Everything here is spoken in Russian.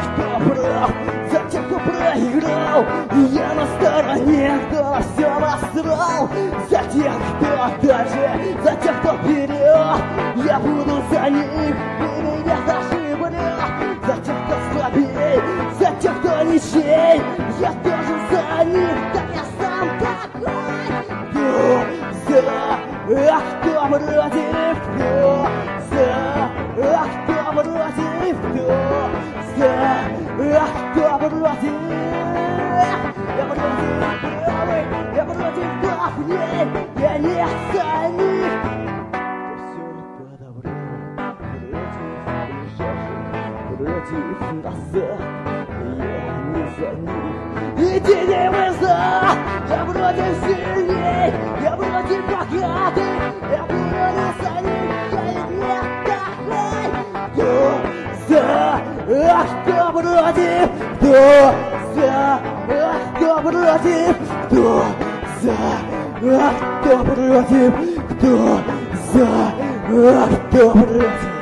кто прав, за тех, кто проиграл. Я на стороне, кто во всем осрал. За тех, кто дальше, за тех, кто вперед. Я буду за них, и меня зашибли. За тех, кто слабее, за тех, кто ничей. Я тоже за них, да я сам такой. Кто за, кто против, кто за, кто против, кто за, кто против. Я против правых, я против давней, я не за них. Все подобрал, против ближайших, против назад, я не за них. Иди не вызад, я против сильней, я против богатых, я буду за них, я не такой. Кто за, кто против, кто за, кто против, кто за, кто против, кто за, кто против.